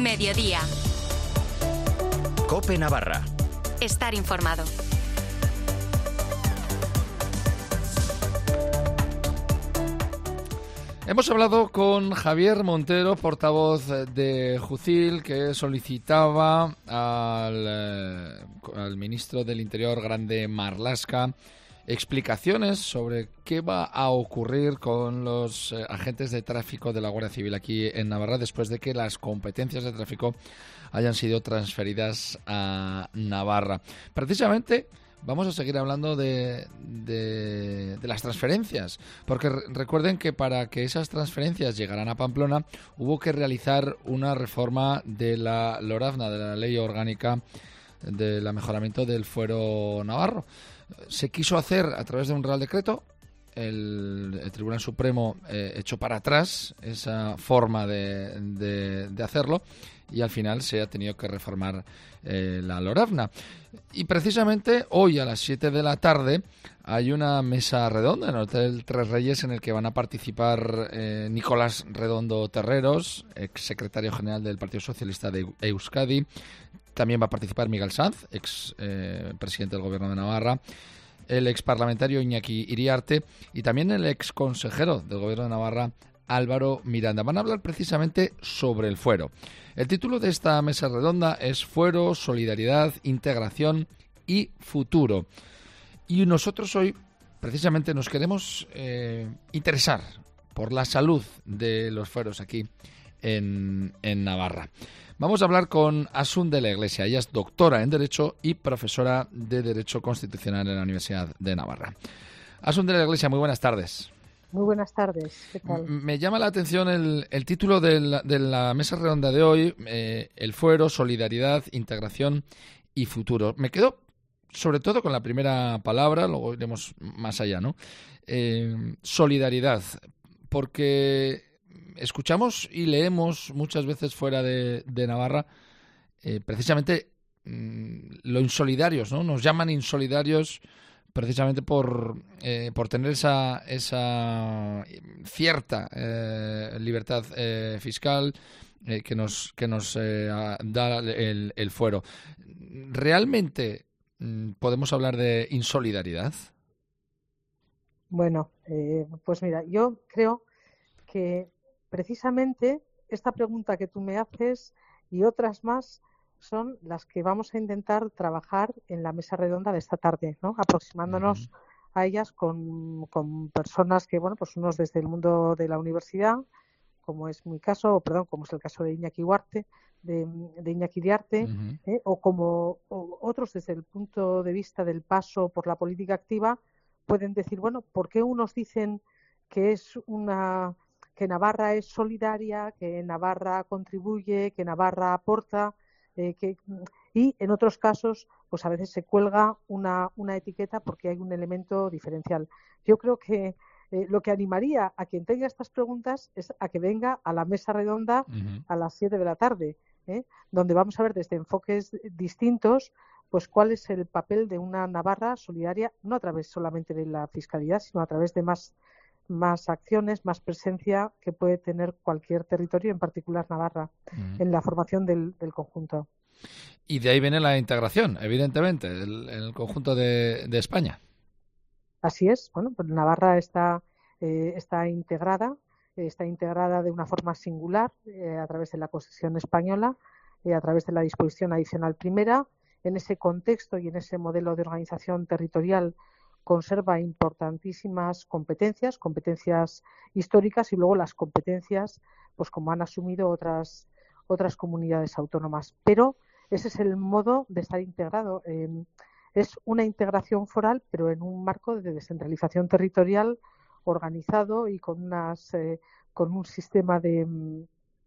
Mediodía. COPE Navarra. Estar informado. Hemos hablado con Javier Montero, portavoz de Jucil, que solicitaba al ministro del Interior, Grande Marlaska, explicaciones sobre qué va a ocurrir con los agentes de tráfico de la Guardia Civil aquí en Navarra después de que las competencias de tráfico hayan sido transferidas a Navarra. Precisamente vamos a seguir hablando de las transferencias, porque recuerden que para que esas transferencias llegaran a Pamplona hubo que realizar una reforma de la LORAFNA, de la Ley Orgánica del Mejoramiento del Fuero Navarro. Se quiso hacer a través de un Real Decreto. El Tribunal Supremo echó para atrás esa forma de hacerlo y al final se ha tenido que reformar la LORAFNA. Y precisamente hoy a las 7 de la tarde hay una mesa redonda en el Hotel Tres Reyes en el que van a participar Nicolás Redondo Terreros, exsecretario general del Partido Socialista de Euskadi. También va a participar Miguel Sanz, ex presidente del Gobierno de Navarra, el ex parlamentario Iñaki Iriarte y también el ex consejero del Gobierno de Navarra, Álvaro Miranda. Van a hablar precisamente sobre el fuero. El título de esta mesa redonda es Fuero, Solidaridad, Integración y Futuro. Y nosotros hoy precisamente nos queremos interesar por la salud de los fueros aquí en Navarra. Vamos a hablar con Asun de la Iglesia. Ella es doctora en Derecho y profesora de Derecho Constitucional en la Universidad de Navarra. Asun de la Iglesia, muy buenas tardes. Muy buenas tardes. ¿Qué tal? Me llama la atención el título de la mesa redonda de hoy, el fuero, solidaridad, integración y futuro. Me quedo sobre todo con la primera palabra, luego iremos más allá, ¿no? Solidaridad, porque escuchamos y leemos muchas veces fuera de Navarra precisamente lo insolidarios, ¿no? Nos llaman insolidarios precisamente por tener esa cierta libertad fiscal que nos da el fuero. ¿Realmente podemos hablar de insolidaridad? Bueno, pues mira, yo creo que precisamente esta pregunta que tú me haces y otras más son las que vamos a intentar trabajar en la mesa redonda de esta tarde, ¿no? Aproximándonos a ellas con personas que, bueno, pues unos desde el mundo de la universidad, como es mi caso, como es el caso de Iñaki Iriarte, de Iñaki Iriarte, o otros desde el punto de vista del paso por la política activa, pueden decir, bueno, ¿por qué unos dicen que Navarra es solidaria, que Navarra contribuye, que Navarra aporta, y en otros casos pues a veces se cuelga una etiqueta porque hay un elemento diferencial? Yo creo que lo que animaría a quien tenga estas preguntas es a que venga a la mesa redonda a las 7 de la tarde, donde vamos a ver desde enfoques distintos pues cuál es el papel de una Navarra solidaria, no a través solamente de la fiscalidad, sino a través de más acciones, más presencia que puede tener cualquier territorio, en particular Navarra, en la formación del conjunto. Y de ahí viene la integración, evidentemente, en el conjunto de España. Así es. Bueno, pues Navarra está integrada de una forma singular a través de la Constitución española, a través de la disposición adicional primera. En ese contexto y en ese modelo de organización territorial conserva importantísimas competencias históricas y luego las competencias, pues como han asumido otras comunidades autónomas. Pero ese es el modo de estar integrado. Es una integración foral, pero en un marco de descentralización territorial organizado y con un sistema de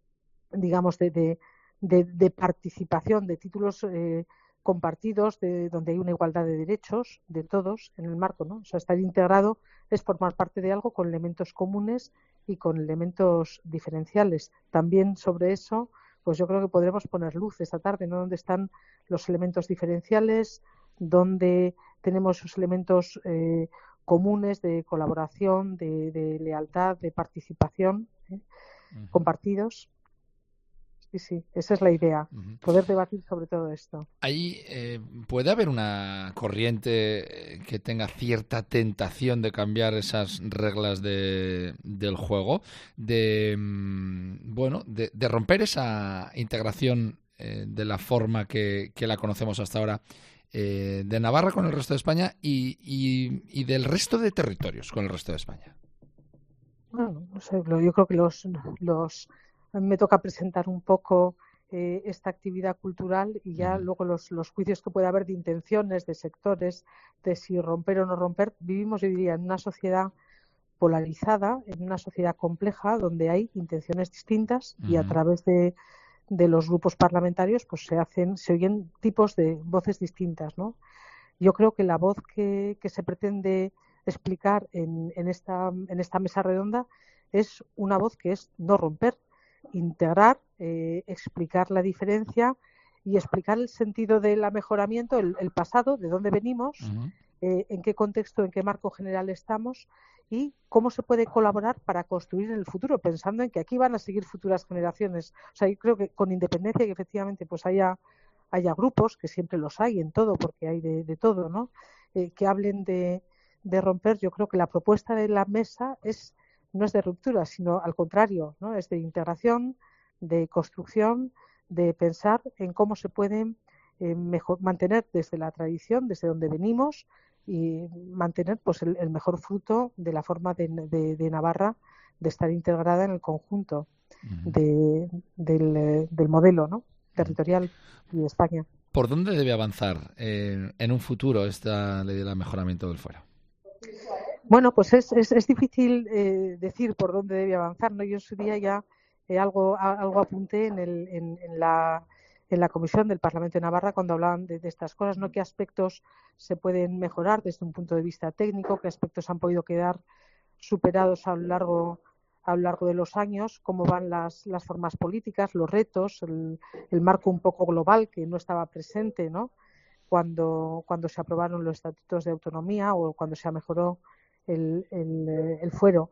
participación, de títulos compartidos, donde hay una igualdad de derechos de todos en el marco, ¿no? O sea, estar integrado es formar parte de algo con elementos comunes y con elementos diferenciales. También sobre eso, pues yo creo que podremos poner luz esta tarde, ¿no? Dónde están los elementos diferenciales, dónde tenemos esos elementos comunes de colaboración, de lealtad, de participación, compartidos. sí, esa es la idea, Ujú. poder debatir sobre todo esto. Ahí puede haber una corriente que tenga cierta tentación de cambiar esas reglas del juego, de romper esa integración de la forma que la conocemos hasta ahora, de Navarra con el resto de España y del resto de territorios con el resto de España. Bueno, no sé, yo creo que me toca presentar un poco esta actividad cultural y ya Ujú. luego los juicios que puede haber de intenciones, de sectores, de si romper o no romper. Vivimos, yo diría, en una sociedad polarizada, en una sociedad compleja donde hay intenciones distintas y a Ujú. través de los grupos parlamentarios pues se oyen tipos de voces distintas, ¿no? Yo creo que la voz que se pretende explicar en esta mesa redonda es una voz que es no romper, integrar, explicar la diferencia y explicar el sentido del mejoramiento, el pasado, de dónde venimos, Ujú. en qué contexto, en qué marco general estamos y cómo se puede colaborar para construir en el futuro, pensando en que aquí van a seguir futuras generaciones. O sea, yo creo que con independencia que efectivamente pues haya grupos, que siempre los hay en todo, porque hay de todo, ¿no? Que hablen de romper. Yo creo que la propuesta de la mesa no es de ruptura, sino al contrario, ¿no? Es de integración, de construcción, de pensar en cómo se pueden mantener desde la tradición, desde donde venimos, y mantener pues el mejor fruto de la forma de Navarra de estar integrada en el conjunto Ujú. del modelo, ¿no? Ujú. Territorial y de España. ¿Por dónde debe avanzar en un futuro esta ley del mejoramiento del fuero? Bueno, pues es difícil decir por dónde debe avanzar, ¿no? Yo en su día ya algo apunté en la comisión del Parlamento de Navarra cuando hablaban de estas cosas, ¿no? ¿Qué aspectos se pueden mejorar desde un punto de vista técnico? ¿Qué aspectos han podido quedar superados a lo largo de los años? ¿Cómo van las formas políticas, los retos, el marco un poco global que no estaba presente, ¿no? Cuando se aprobaron los estatutos de autonomía o cuando se mejoró el fuero.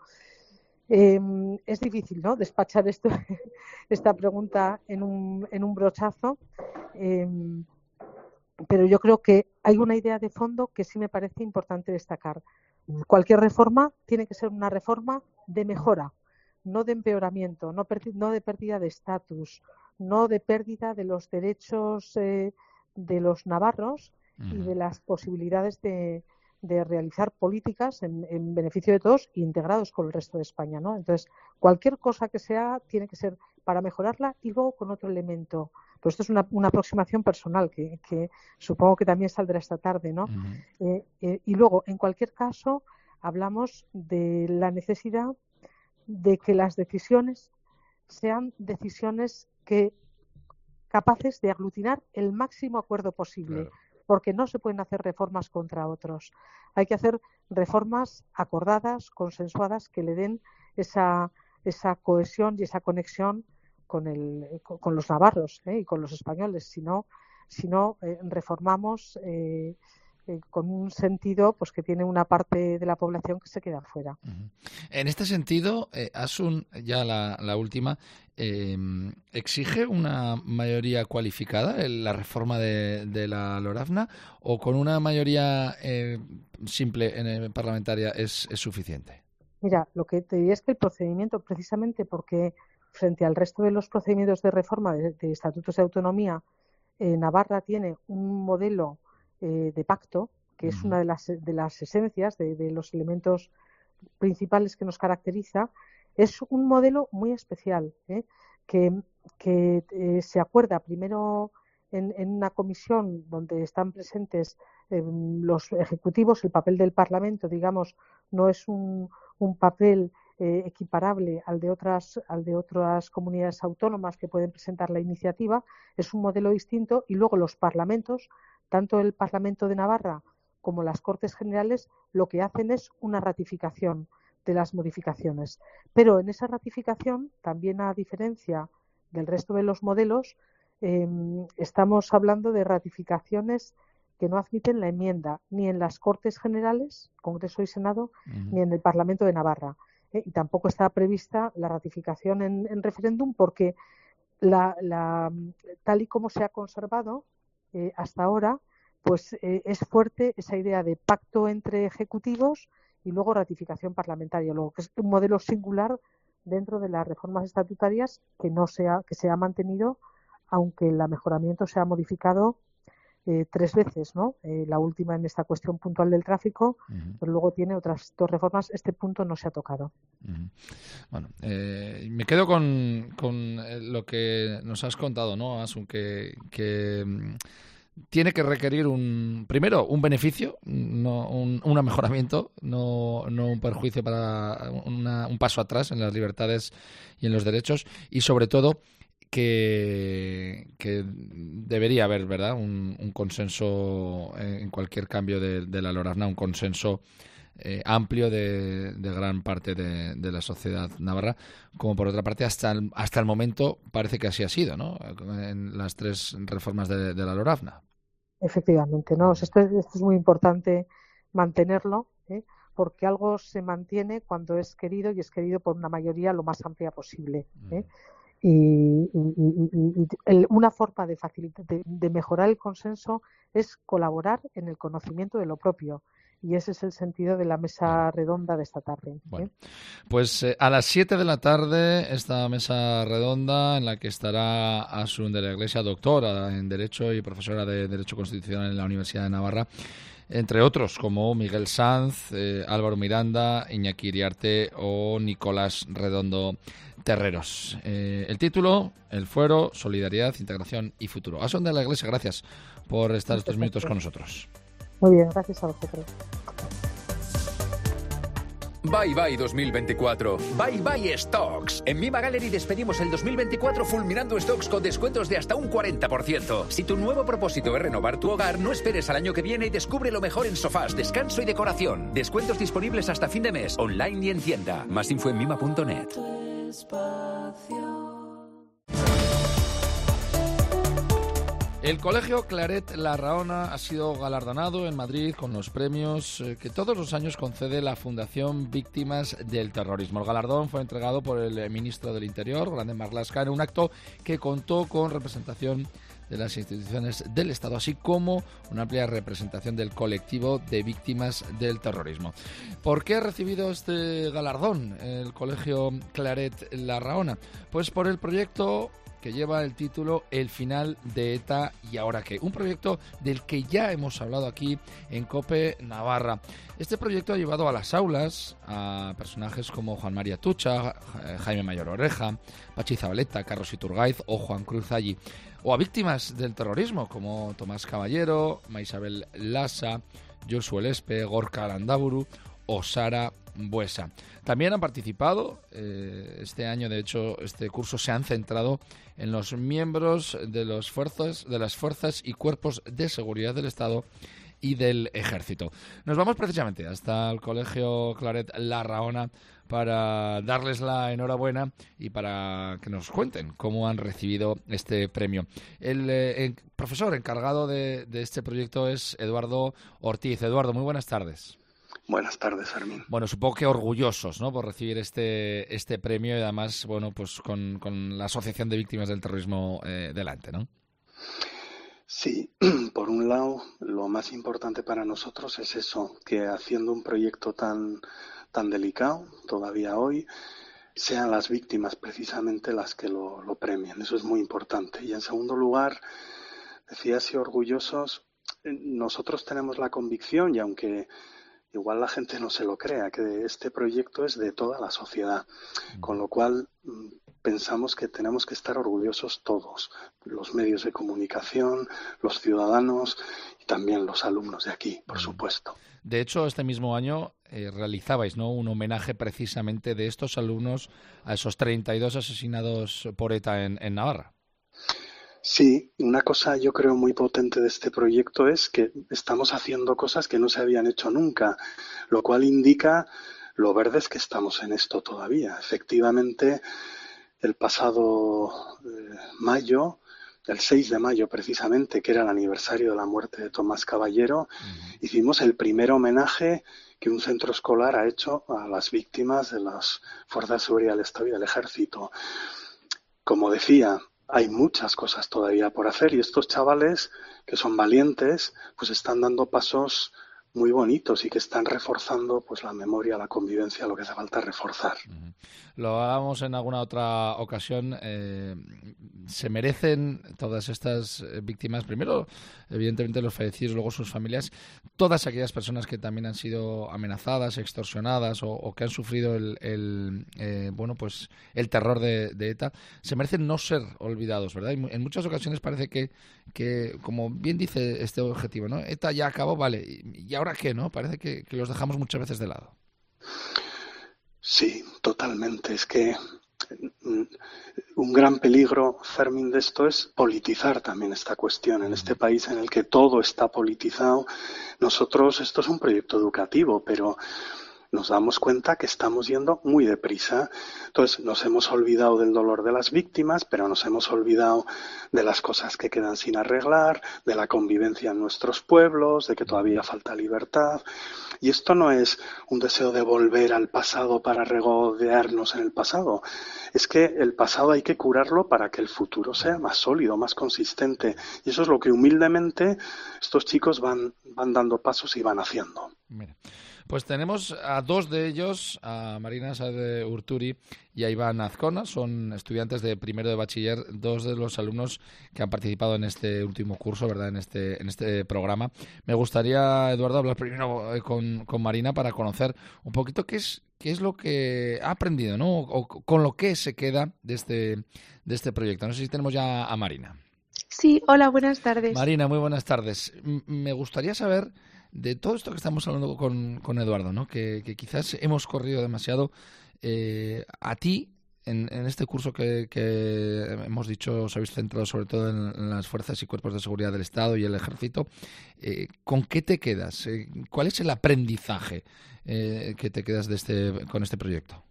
Es difícil, ¿no? Despachar esta pregunta en un brochazo, eh, pero yo creo que hay una idea de fondo que sí me parece importante destacar. Cualquier reforma tiene que ser una reforma de mejora, no de empeoramiento, no de pérdida de estatus, no de pérdida de los derechos de los navarros y Ujú. de las posibilidades de realizar políticas en beneficio de todos, integrados con el resto de España, ¿no? Entonces, cualquier cosa que sea tiene que ser para mejorarla y luego con otro elemento. Pues esto es una aproximación personal que supongo que también saldrá esta tarde, ¿no? Ujú. Y luego, en cualquier caso, hablamos de la necesidad de que las decisiones sean decisiones capaces de aglutinar el máximo acuerdo posible, Claro. porque no se pueden hacer reformas contra otros. Hay que hacer reformas acordadas, consensuadas, que le den esa cohesión y esa conexión con los navarros y con los españoles. Si no reformamos con un sentido pues que tiene una parte de la población que se queda fuera. Ujú. En este sentido, Asun, ya la última, eh, ¿exige una mayoría cualificada en la reforma de la LORAFNA o con una mayoría simple parlamentaria es suficiente? Mira, lo que te diría es que el procedimiento, precisamente porque frente al resto de los procedimientos de reforma de estatutos de autonomía, Navarra tiene un modelo de pacto, que es Ujú. una de las esencias, de los elementos principales que nos caracteriza, es un modelo muy especial, que, que se acuerda primero en una comisión donde están presentes los ejecutivos, el papel del Parlamento, digamos, no es un papel equiparable al de otras comunidades autónomas que pueden presentar la iniciativa, es un modelo distinto y luego los parlamentos, tanto el Parlamento de Navarra como las Cortes Generales, lo que hacen es una ratificación de las modificaciones. Pero en esa ratificación, también a diferencia del resto de los modelos, estamos hablando de ratificaciones que no admiten la enmienda ni en las Cortes Generales, Congreso y Senado, Ujú. ni en el Parlamento de Navarra. Y tampoco está prevista la ratificación en referéndum porque tal y como se ha conservado hasta ahora, pues es fuerte esa idea de pacto entre ejecutivos y luego ratificación parlamentaria, luego que es un modelo singular dentro de las reformas estatutarias que se ha mantenido, aunque el mejoramiento se ha modificado 3 veces, ¿no? La última en esta cuestión puntual del tráfico, pero luego tiene otras 2 reformas. Este punto no se ha tocado. Bueno, me quedo con lo que nos has contado, ¿no, Asun? Que tiene que requerir primero un beneficio, no un mejoramiento, no un perjuicio para un paso atrás en las libertades y en los derechos, y sobre todo que debería haber, ¿verdad?, un consenso en cualquier cambio de la LORAFNA, un consenso amplio de gran parte de la sociedad navarra, como por otra parte hasta el momento parece que así ha sido, ¿no?, en las 3 reformas de la LORAFNA. Efectivamente, ¿no? Esto es muy importante mantenerlo, porque algo se mantiene cuando es querido, y es querido por una mayoría lo más amplia posible. Y una forma de mejorar el consenso es colaborar en el conocimiento de lo propio. Y ese es el sentido de la mesa redonda de esta tarde. Bueno, pues a las 7 de la tarde esta mesa redonda, en la que estará Asun de la Iglesia, doctora en Derecho y profesora de Derecho Constitucional en la Universidad de Navarra, entre otros como Miguel Sanz, Álvaro Miranda, Iñaki Iriarte o Nicolás Redondo Terreros. El título, El Fuero, Solidaridad, Integración y Futuro. Asun de la Iglesia, gracias por estar estos minutos con nosotros. Muy bien, gracias a vosotros. Bye bye 2024. Bye bye stocks. En Mima Gallery despedimos el 2024 fulminando stocks con descuentos de hasta un 40%. Si tu nuevo propósito es renovar tu hogar, no esperes al año que viene y descubre lo mejor en sofás, descanso y decoración. Descuentos disponibles hasta fin de mes, online y en tienda. Más info en mima.net. El Colegio Claret La Rahona ha sido galardonado en Madrid con los premios que todos los años concede la Fundación Víctimas del Terrorismo. El galardón fue entregado por el ministro del Interior, Grande Marlaska, en un acto que contó con representación de las instituciones del Estado, así como una amplia representación del colectivo de víctimas del terrorismo. ¿Por qué ha recibido este galardón el Colegio Claret La Rahona? Pues por el proyecto que lleva el título El final de ETA y ahora qué, un proyecto del que ya hemos hablado aquí en COPE Navarra. Este proyecto ha llevado a las aulas a personajes como Juan María Tucha, Jaime Mayor Oreja, Pachi Zabaleta, Carlos Iturgaiz o Juan Cruz Allí, o a víctimas del terrorismo como Tomás Caballero, Maisabel Lassa, Josué Lespe, Gorka Landaburu o Sara Buesa. También han participado este año, de hecho, este curso se han centrado en los miembros de las fuerzas y cuerpos de seguridad del Estado y del Ejército. Nos vamos precisamente hasta el Colegio Claret La Rahona para darles la enhorabuena y para que nos cuenten cómo han recibido este premio. El profesor encargado de este proyecto es Eduardo Ortiz. Eduardo, muy buenas tardes. Buenas tardes, Fermín. Bueno, supongo que orgullosos, ¿no?, por recibir este premio y además, bueno, pues con la Asociación de Víctimas del Terrorismo delante, ¿no? Sí, por un lado, lo más importante para nosotros es eso, que haciendo un proyecto tan delicado, todavía hoy, sean las víctimas precisamente las que lo premien. Eso es muy importante. Y en segundo lugar, decía si orgullosos, nosotros tenemos la convicción, y aunque igual la gente no se lo crea, que este proyecto es de toda la sociedad, con lo cual pensamos que tenemos que estar orgullosos todos, los medios de comunicación, los ciudadanos y también los alumnos de aquí, por supuesto. De hecho, este mismo año realizabais, ¿no?, un homenaje precisamente de estos alumnos a esos 32 asesinados por ETA en Navarra. Sí, una cosa yo creo muy potente de este proyecto es que estamos haciendo cosas que no se habían hecho nunca, lo cual indica lo verdes que estamos en esto todavía. Efectivamente, el pasado mayo, el 6 de mayo precisamente, que era el aniversario de la muerte de Tomás Caballero, hicimos el primer homenaje que un centro escolar ha hecho a las víctimas de las Fuerzas de Seguridad del Estado y del Ejército. Como decía, hay muchas cosas todavía por hacer y estos chavales que son valientes pues están dando pasos muy bonitos y que están reforzando pues la memoria, la convivencia, lo que hace falta reforzar. Lo hablábamos en alguna otra ocasión. Se merecen todas estas víctimas, primero, evidentemente, los fallecidos, luego sus familias, todas aquellas personas que también han sido amenazadas, extorsionadas o que han sufrido el terror de ETA, se merecen no ser olvidados, ¿verdad? Y en muchas ocasiones parece que, como bien dice este objetivo, ¿no? ETA ya acabó, vale, ¿y ahora qué, no? Parece que los dejamos muchas veces de lado. Sí, totalmente. Es que un gran peligro, Fermín, de esto es politizar también esta cuestión. En este país en el que todo está politizado, esto es un proyecto educativo, pero nos damos cuenta que estamos yendo muy deprisa. Entonces, nos hemos olvidado del dolor de las víctimas, pero nos hemos olvidado de las cosas que quedan sin arreglar, de la convivencia en nuestros pueblos, de que todavía falta libertad. Y esto no es un deseo de volver al pasado para regodearnos en el pasado. Es que el pasado hay que curarlo para que el futuro sea más sólido, más consistente. Y eso es lo que humildemente estos chicos van dando pasos y van haciendo. Mira. Pues tenemos a dos de ellos, a Marina Saez Urturi y a Iván Azcona. Son estudiantes de primero de bachiller, dos de los alumnos que han participado en este último curso, ¿verdad? En este programa. Me gustaría, Eduardo, hablar primero con Marina para conocer un poquito qué es lo que ha aprendido, ¿no? O con lo que se queda de este proyecto. No sé si tenemos ya a Marina. Sí, hola, buenas tardes. Marina, muy buenas tardes. Me gustaría saber de todo esto que estamos hablando con Eduardo, ¿no? Que quizás hemos corrido demasiado. A ti, en este curso que hemos dicho, os habéis centrado sobre todo en las fuerzas y cuerpos de seguridad del Estado y el Ejército. ¿Con qué te quedas? ¿Cuál es el aprendizaje que te quedas con este proyecto?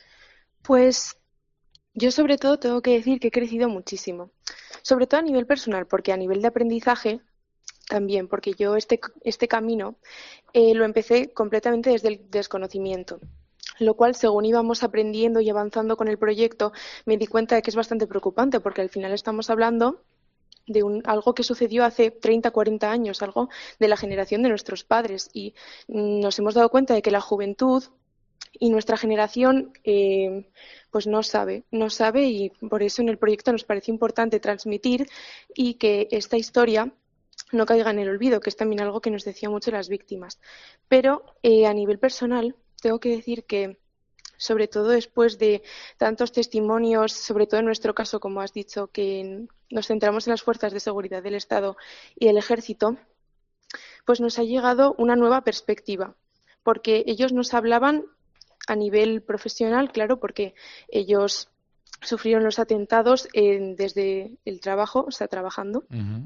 Pues yo sobre todo tengo que decir que he crecido muchísimo, sobre todo a nivel personal, porque a nivel de aprendizaje también, porque yo este camino lo empecé completamente desde el desconocimiento, lo cual según íbamos aprendiendo y avanzando con el proyecto me di cuenta de que es bastante preocupante, porque al final estamos hablando de algo que sucedió hace 30, 40 años, algo de la generación de nuestros padres, y nos hemos dado cuenta de que la juventud y nuestra generación pues no sabe y por eso en el proyecto nos parece importante transmitir y que esta historia no caiga en el olvido, que es también algo que nos decían mucho las víctimas. Pero a nivel personal tengo que decir que, sobre todo después de tantos testimonios, sobre todo en nuestro caso, como has dicho, que nos centramos en las fuerzas de seguridad del Estado y del Ejército, pues nos ha llegado una nueva perspectiva, porque ellos nos hablaban a nivel profesional, claro, porque ellos sufrieron los atentados desde el trabajo, o sea, trabajando,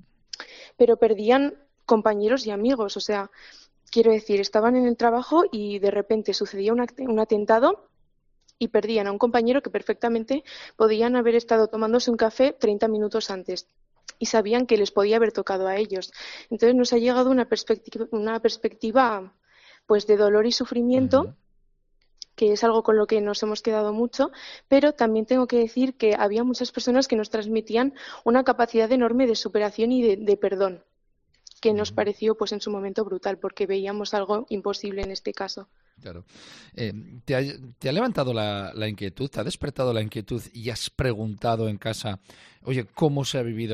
pero perdían compañeros y amigos, o sea, quiero decir, estaban en el trabajo y de repente sucedía un atentado y perdían a un compañero que perfectamente podían haber estado tomándose un café 30 minutos antes y sabían que les podía haber tocado a ellos. Entonces nos ha llegado una perspectiva pues de dolor y sufrimiento, que es algo con lo que nos hemos quedado mucho, pero también tengo que decir que había muchas personas que nos transmitían una capacidad enorme de superación y de perdón, que nos pareció pues en su momento brutal, porque veíamos algo imposible en este caso. Claro. ¿Te ha levantado la inquietud, te ha despertado la inquietud y has preguntado en casa, oye, ¿cómo se ha vivido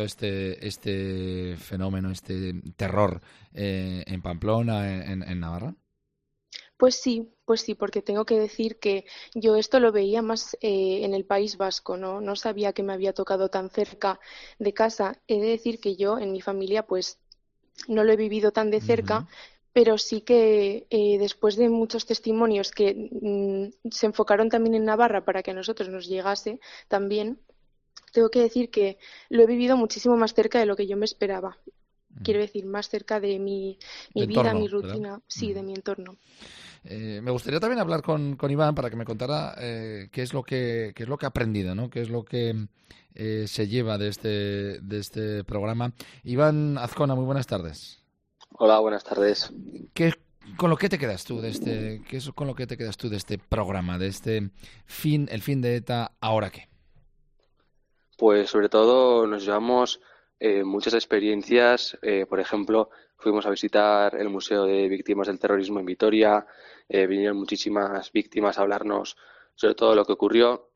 este fenómeno, este terror en Pamplona, en Navarra? Pues sí, porque tengo que decir que yo esto lo veía más en el País Vasco, no sabía que me había tocado tan cerca de casa. He de decir que yo en mi familia pues no lo he vivido tan de cerca, pero sí que después de muchos testimonios que se enfocaron también en Navarra para que a nosotros nos llegase también, tengo que decir que lo he vivido muchísimo más cerca de lo que yo me esperaba. Quiero decir, más cerca de mi vida, entorno, mi rutina, ¿verdad? Sí, de mi entorno. Me gustaría también hablar con Iván para que me contara qué es lo que ha aprendido, ¿no? Qué es lo que se lleva de este programa. Iván Azcona, muy buenas tardes. Hola, buenas tardes. ¿Con lo que te quedas tú qué es con lo que te quedas tú de este programa, de el fin de ETA, ahora qué? Pues sobre todo nos llevamos muchas experiencias. Por ejemplo, fuimos a visitar el Museo de Víctimas del Terrorismo en Vitoria. Vinieron muchísimas víctimas a hablarnos sobre todo lo que ocurrió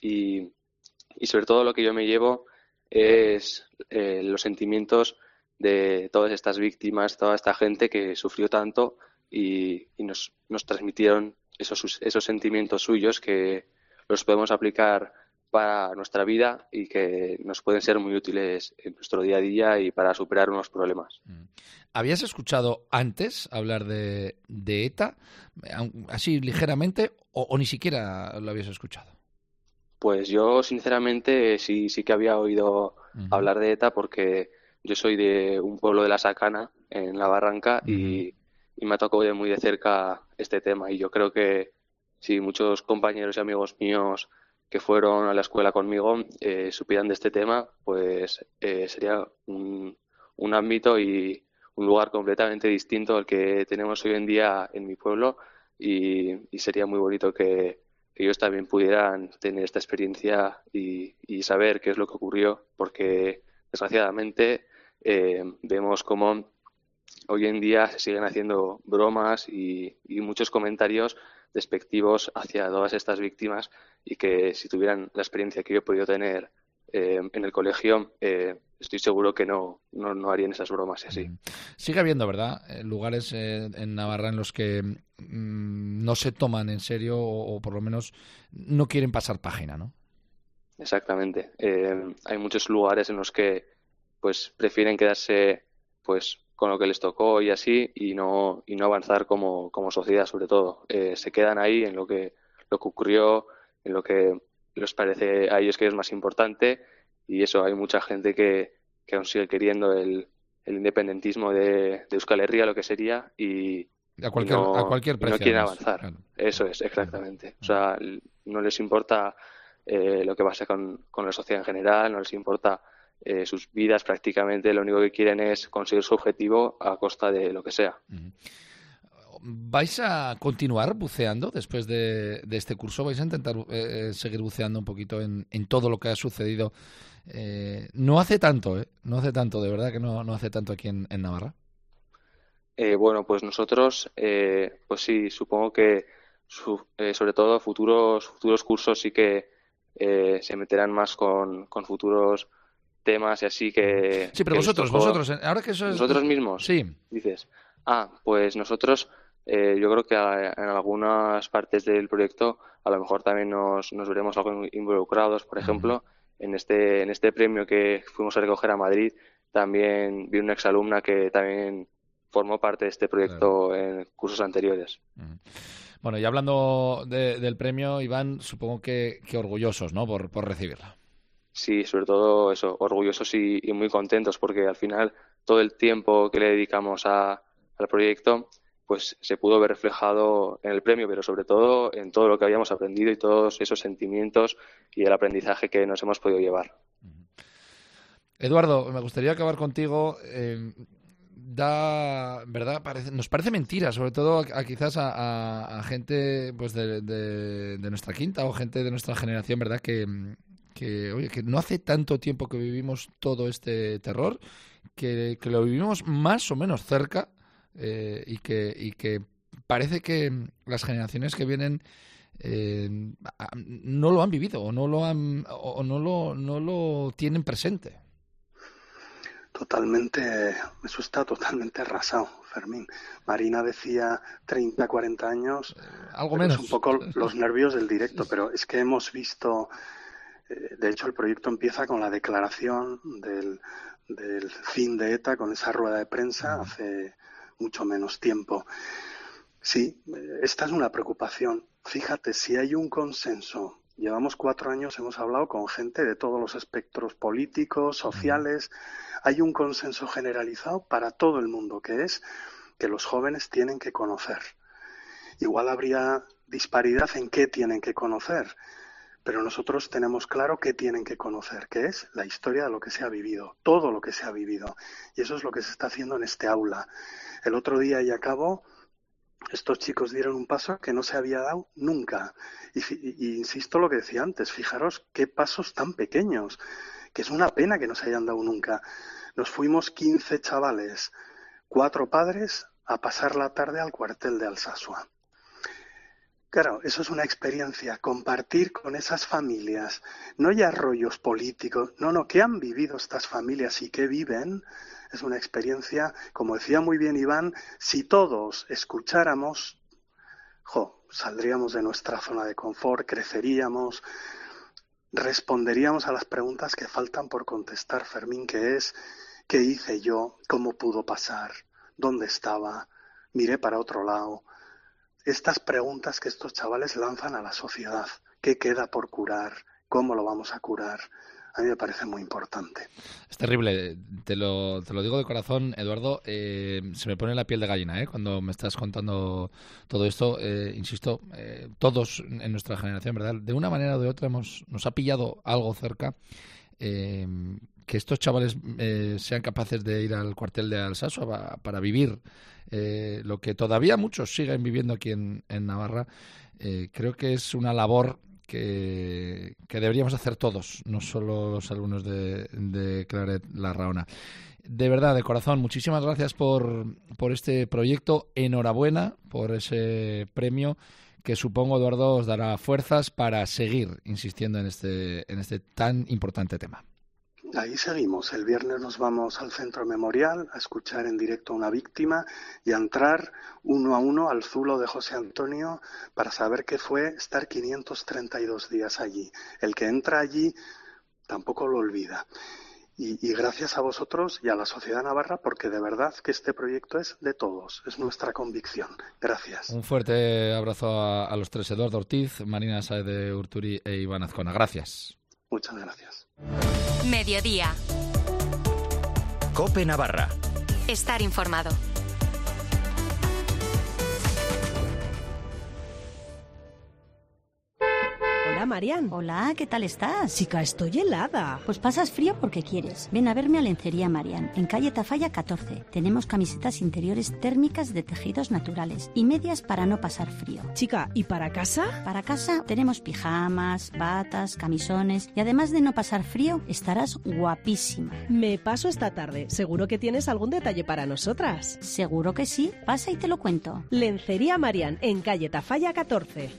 y sobre todo lo que yo me llevo es los sentimientos de todas estas víctimas, toda esta gente que sufrió tanto y nos transmitieron esos sentimientos suyos que los podemos aplicar para nuestra vida y que nos pueden ser muy útiles en nuestro día a día y para superar unos problemas. ¿Habías escuchado antes hablar de ETA, así ligeramente, o ni siquiera lo habías escuchado? Pues yo, sinceramente, sí que había oído hablar de ETA porque yo soy de un pueblo de La Sacana, en La Barranca, y me ha tocado muy de cerca este tema. Y yo creo que si muchos compañeros y amigos míos que fueron a la escuela conmigo supieran de este tema, pues sería un ámbito y un lugar completamente distinto al que tenemos hoy en día en mi pueblo y sería muy bonito que ellos también pudieran tener esta experiencia y saber qué es lo que ocurrió, porque desgraciadamente vemos cómo hoy en día se siguen haciendo bromas y muchos comentarios despectivos hacia todas estas víctimas y que si tuvieran la experiencia que yo he podido tener en el colegio, estoy seguro que no harían esas bromas y así. Sigue habiendo, ¿verdad?, lugares en Navarra en los que no se toman en serio o por lo menos no quieren pasar página, ¿no? Exactamente. Hay muchos lugares en los que pues prefieren quedarse pues con lo que les tocó y así y no avanzar como sociedad, sobre todo. Se quedan ahí en lo que ocurrió, en lo que les parece a ellos que es más importante y eso, hay mucha gente que aún sigue queriendo el independentismo de Euskal Herria, lo que sería, y a cualquier precio, no quieren además. avanzar. Claro. Eso es, exactamente. O sea, no les importa lo que pasa con la sociedad en general, no les importa sus vidas prácticamente, lo único que quieren es conseguir su objetivo a costa de lo que sea. ¿Vais a continuar buceando después de este curso? ¿Vais a intentar seguir buceando un poquito en todo lo que ha sucedido? No hace tanto, de verdad que no hace tanto aquí en Navarra. Bueno, pues nosotros, pues sí, supongo que sobre todo futuros cursos sí que se meterán más con futuros temas y así que... Sí, pero vosotros, ahora que eso es... ¿Nosotros mismos? Sí. Dices. Pues nosotros, yo creo que en algunas partes del proyecto a lo mejor también nos veremos algo involucrados. Por ejemplo, en este premio que fuimos a recoger a Madrid, también vi una exalumna que también formó parte de este proyecto en cursos anteriores. Bueno, y hablando del premio, Iván, supongo que orgullosos, ¿no?, por recibirlo. Sí, sobre todo eso, orgullosos y muy contentos porque al final todo el tiempo que le dedicamos al proyecto pues se pudo ver reflejado en el premio, pero sobre todo en todo lo que habíamos aprendido y todos esos sentimientos y el aprendizaje que nos hemos podido llevar. Eduardo, me gustaría acabar contigo. ¿Verdad? Nos parece mentira, sobre todo quizás a gente pues de nuestra quinta o gente de nuestra generación, ¿verdad?, que no hace tanto tiempo que vivimos todo este terror, que lo vivimos más o menos cerca y que parece que las generaciones que vienen no lo han vivido o no lo tienen presente. Totalmente, eso está totalmente arrasado, Fermín. Marina decía 30, 40 años. Algo menos. Es un poco los nervios del directo, pero es que hemos visto... De hecho, el proyecto empieza con la declaración del fin de ETA, con esa rueda de prensa, hace mucho menos tiempo. Sí, esta es una preocupación. Fíjate, si hay un consenso, llevamos 4 años, hemos hablado con gente de todos los espectros políticos, sociales, hay un consenso generalizado para todo el mundo, que es que los jóvenes tienen que conocer. Igual habría disparidad en qué tienen que conocer, pero nosotros tenemos claro qué tienen que conocer, que es la historia de lo que se ha vivido, todo lo que se ha vivido. Y eso es lo que se está haciendo en este aula. El otro día y a cabo estos chicos dieron un paso que no se había dado nunca. Y insisto lo que decía antes, fijaros qué pasos tan pequeños, que es una pena que no se hayan dado nunca. Nos fuimos 15 chavales, 4 padres, a pasar la tarde al cuartel de Alsasua. Claro, eso es una experiencia, compartir con esas familias, no ya rollos políticos, no, ¿qué han vivido estas familias y qué viven? Es una experiencia, como decía muy bien Iván, si todos escucháramos, saldríamos de nuestra zona de confort, creceríamos, responderíamos a las preguntas que faltan por contestar, Fermín, que es, ¿qué hice yo? ¿Cómo pudo pasar? ¿Dónde estaba? ¿Miré para otro lado? Estas preguntas que estos chavales lanzan a la sociedad, ¿qué queda por curar? ¿Cómo lo vamos a curar? A mí me parece muy importante. Es terrible, te lo digo de corazón, Eduardo, se me pone la piel de gallina cuando me estás contando todo esto. Insisto, todos en nuestra generación, ¿verdad? De una manera o de otra nos ha pillado algo cerca. Que estos chavales sean capaces de ir al cuartel de Alsasua para vivir lo que todavía muchos siguen viviendo aquí en Navarra, creo que es una labor que deberíamos hacer todos, no solo los alumnos de Claret Larraona. De verdad, de corazón, muchísimas gracias por este proyecto. Enhorabuena por ese premio que supongo, Eduardo, os dará fuerzas para seguir insistiendo en este tan importante tema. Ahí seguimos. El viernes nos vamos al Centro Memorial a escuchar en directo a una víctima y a entrar uno a uno al zulo de José Antonio para saber qué fue estar 532 días allí. El que entra allí tampoco lo olvida. Y gracias a vosotros y a la sociedad navarra, porque de verdad que este proyecto es de todos, es nuestra convicción. Gracias. Un fuerte abrazo a los tres, Eduardo Ortiz, Marina Sáez de Urturi e Iván Azcona. Gracias. Muchas gracias. Mediodía. COPE Navarra. Estar informado. Hola, Marian. Hola, ¿qué tal estás? Chica, estoy helada. Pues pasas frío porque quieres. Ven a verme a Lencería Marian, en calle Tafalla 14. Tenemos camisetas interiores térmicas de tejidos naturales y medias para no pasar frío. Chica, ¿y para casa? Para casa tenemos pijamas, batas, camisones y además de no pasar frío, estarás guapísima. Me paso esta tarde. ¿Seguro que tienes algún detalle para nosotras? Seguro que sí. Pasa y te lo cuento. Lencería Marian, en calle Tafalla 14.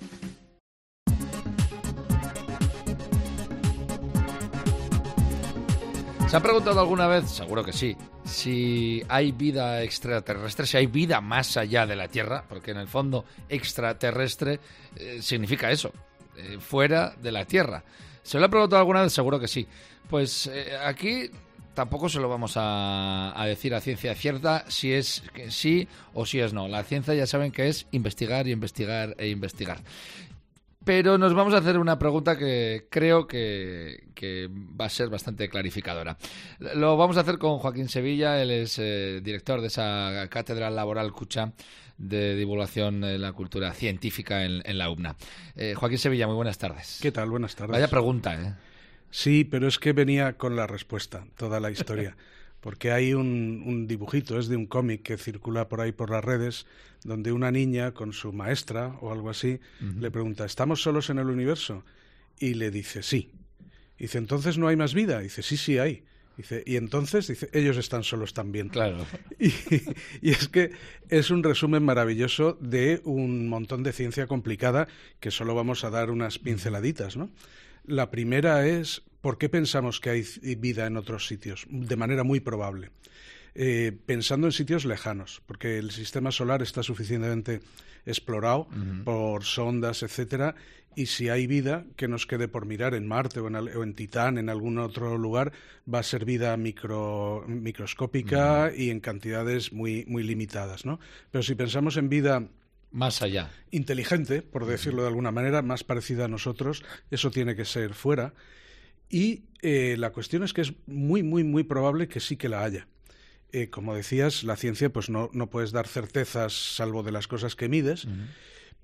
¿Se han preguntado alguna vez? Seguro que sí. Si hay vida extraterrestre, si hay vida más allá de la Tierra, porque en el fondo extraterrestre significa eso, fuera de la Tierra. ¿Se lo han preguntado alguna vez? Seguro que sí. Pues aquí tampoco se lo vamos a decir a ciencia cierta si es que sí o si es no. La ciencia ya saben que es investigar y investigar e investigar. Pero nos vamos a hacer una pregunta que creo que va a ser bastante clarificadora. Lo vamos a hacer con Joaquín Sevilla, él es director de esa Cátedra Laboral Kutxa de divulgación de la cultura científica en la UBNA. Joaquín Sevilla, muy buenas tardes. ¿Qué tal? Buenas tardes. Vaya pregunta, ¿eh? Sí, pero es que venía con la respuesta, toda la historia. Porque hay un dibujito, es de un cómic que circula por ahí por las redes, donde una niña con su maestra o algo así le pregunta, ¿estamos solos en el universo? Y le dice, sí. Dice, ¿entonces no hay más vida? Dice, sí hay. Dice, y entonces, dice, ellos están solos también. Claro. Y es que es un resumen maravilloso de un montón de ciencia complicada que solo vamos a dar unas pinceladitas, ¿no? La primera es, ¿por qué pensamos que hay vida en otros sitios? De manera muy probable. Pensando en sitios lejanos, porque el sistema solar está suficientemente explorado por sondas, etcétera, y si hay vida que nos quede por mirar en Marte o en Titán, en algún otro lugar, va a ser vida microscópica y en cantidades muy, muy limitadas, ¿no? Pero si pensamos en vida más allá, inteligente, por decirlo de alguna manera, más parecida a nosotros, eso tiene que ser fuera. Y la cuestión es que es muy, muy, muy probable que sí que la haya. Como decías, la ciencia pues no puedes dar certezas salvo de las cosas que mides,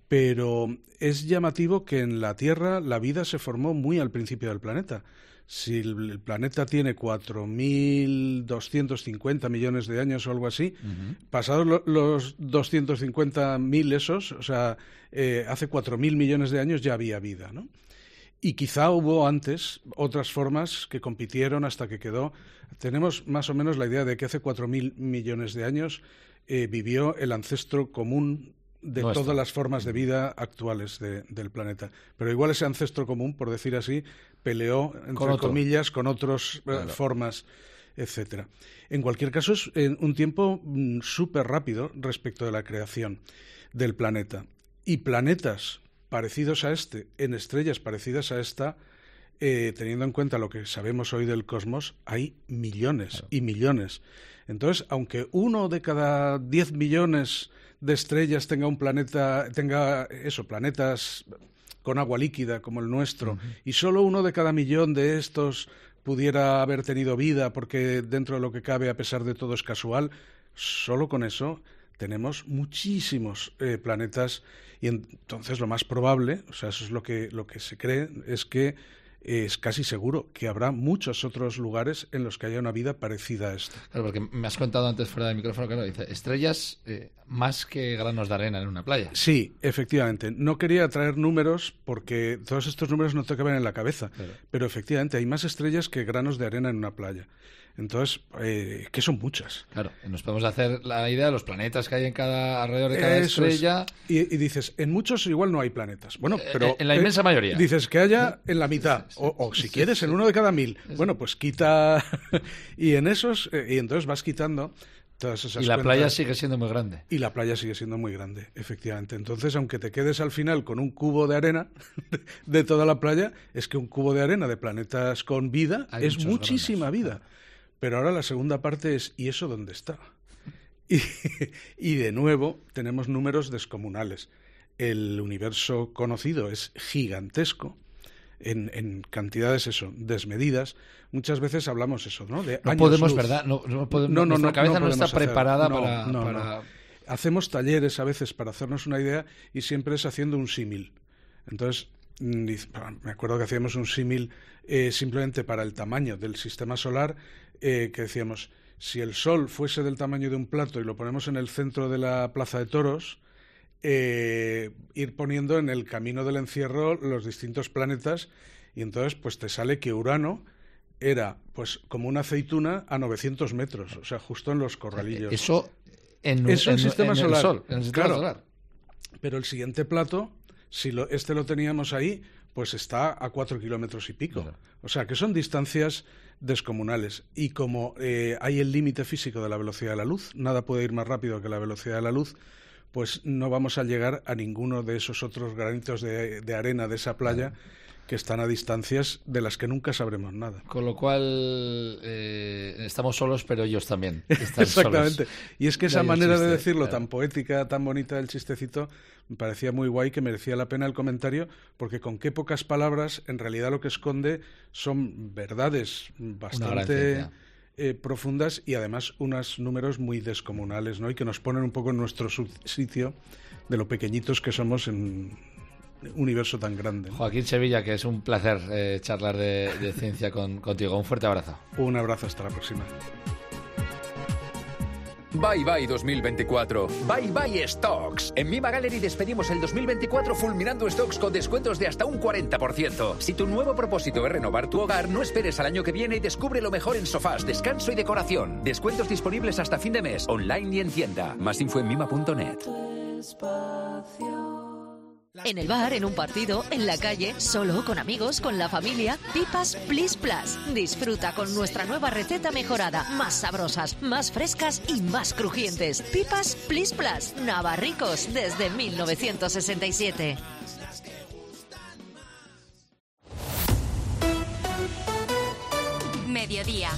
Pero es llamativo que en la Tierra la vida se formó muy al principio del planeta. Si el planeta tiene 4.250 millones de años o algo así, pasados los 250.000 esos, o sea, hace 4.000 millones de años ya había vida, ¿no? Y quizá hubo antes otras formas que compitieron hasta que quedó. Tenemos más o menos la idea de que hace 4.000 millones de años vivió el ancestro común de todas las formas de vida actuales del planeta. Pero igual ese ancestro común, por decir así, peleó, entre comillas, con otras formas, etcétera. En cualquier caso, es un tiempo súper rápido respecto de la creación del planeta. Y planetas parecidos a este, en estrellas parecidas a esta, teniendo en cuenta lo que sabemos hoy del cosmos, hay millones y millones. Entonces, aunque 1 de cada 10 millones de estrellas tenga planetas con agua líquida como el nuestro, y solo 1 de cada millón de estos pudiera haber tenido vida, porque dentro de lo que cabe, a pesar de todo, es casual, solo con eso tenemos muchísimos planetas, y entonces lo más probable, o sea, eso es lo que se cree, es que es casi seguro que habrá muchos otros lugares en los que haya una vida parecida a esta. Claro, porque me has contado antes fuera del micrófono, claro, dice, estrellas más que granos de arena en una playa. Sí, efectivamente. No quería traer números porque todos estos números no te caben en la cabeza, pero efectivamente hay más estrellas que granos de arena en una playa. Entonces, que son muchas. Claro, nos podemos hacer la idea de los planetas que hay alrededor de cada estrella. Y dices, en muchos igual no hay planetas. Bueno, pero en la inmensa mayoría. Dices que haya en la mitad, o si quieres, en 1 de cada 1000. Bueno, pues quita... y en esos, y entonces vas quitando todas esas Y la cuentas. playa sigue siendo muy grande. Y la playa sigue siendo muy grande, efectivamente. Entonces, aunque te quedes al final con un cubo de arena de toda la playa, es que un cubo de arena de planetas con vida es muchísima vida. Pero ahora la segunda parte es, ¿y eso dónde está? Y de nuevo tenemos números descomunales. El universo conocido es gigantesco, en cantidades desmedidas. Muchas veces hablamos eso, ¿no? De no podemos, luz. ¿verdad? Nuestra cabeza no está preparada para... Hacemos talleres a veces para hacernos una idea y siempre es haciendo un símil. Entonces, me acuerdo que hacíamos un símil simplemente para el tamaño del sistema solar, que decíamos, si el Sol fuese del tamaño de un plato y lo ponemos en el centro de la Plaza de Toros, ir poniendo en el camino del encierro los distintos planetas, y entonces pues te sale que Urano era pues como una aceituna a 900 metros, o sea, justo en los corralillos. Eso en el sistema solar. En el sistema solar. Pero el siguiente plato, si lo teníamos ahí, pues está a 4 kilómetros y pico. Claro. O sea, que son distancias descomunales. Y como hay el límite físico de la velocidad de la luz, nada puede ir más rápido que la velocidad de la luz, pues no vamos a llegar a ninguno de esos otros granitos de arena de esa playa que están a distancias de las que nunca sabremos nada. Con lo cual estamos solos, pero ellos también están Exactamente. solos. Y es que esa manera de decirlo tan poética, tan bonita del chistecito, me parecía muy guay, que merecía la pena el comentario, porque con qué pocas palabras en realidad lo que esconde son verdades bastante profundas y además unos números muy descomunales, ¿no? Y que nos ponen un poco en nuestro sitio de lo pequeñitos que somos en universo tan grande. Joaquín Sevilla, que es un placer charlar de ciencia contigo. Un fuerte abrazo. Un abrazo, hasta la próxima. Bye bye 2024. Bye bye stocks. En Mima Gallery despedimos el 2024 fulminando stocks con descuentos de hasta un 40%. Si tu nuevo propósito es renovar tu hogar, no esperes al año que viene y descubre lo mejor en sofás, descanso y decoración. Descuentos disponibles hasta fin de mes, online y en tienda. Más info en mima.net. En el bar, en un partido, en la calle, solo, con amigos, con la familia. Pipas Plis Plus. Disfruta con nuestra nueva receta mejorada. Más sabrosas, más frescas y más crujientes. Pipas Plis Plus. Navarricos desde 1967. Mediodía.